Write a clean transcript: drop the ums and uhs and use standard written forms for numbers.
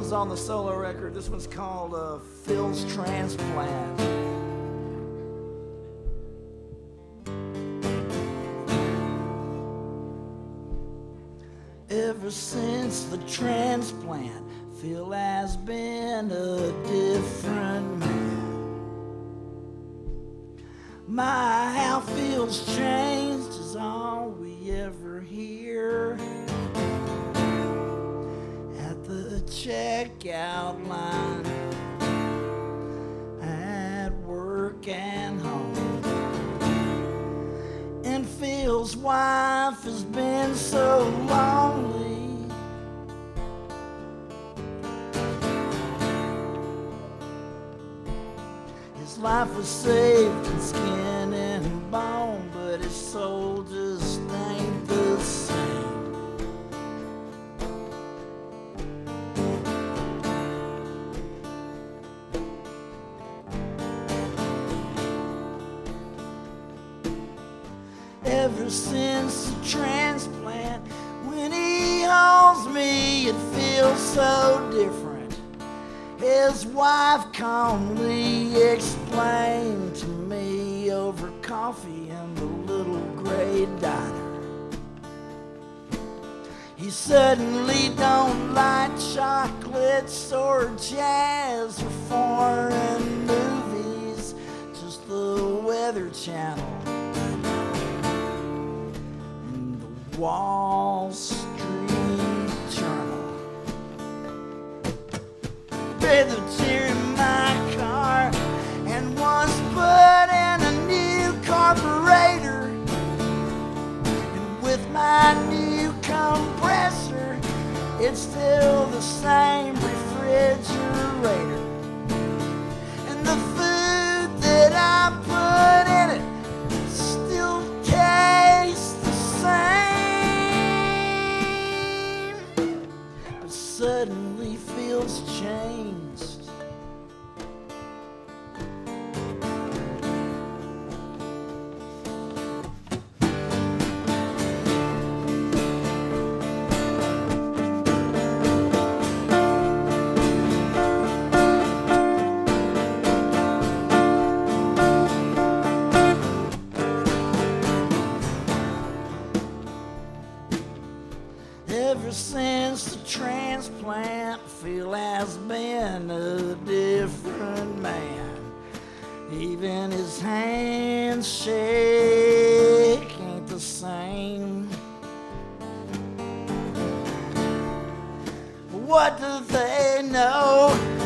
was on the solo record. This one's called Phil's Transplant. Ever since the transplant, Phil has been a different man. My how Phil's changed is all we ever hear. At the checkout line, at work and home. And Phil's wife has been so lonely. His life was saved in skin and bone, but his soul just ain't the same. Ever since the transplant, when he holds me, it feels so different. His wife calmly explained to me over coffee in the little gray diner. He suddenly don't like chocolates or jazz or foreign movies, just the Weather Channel and the Wall Street Journal. The tear in my car and was put in a new carburetor, and with my new compressor it's still the same refrigerator, and the food that I put in it still tastes the same, but suddenly feels changed. Ever since the transplant, Phil has been a different man. Even his handshake ain't the same. What do they know?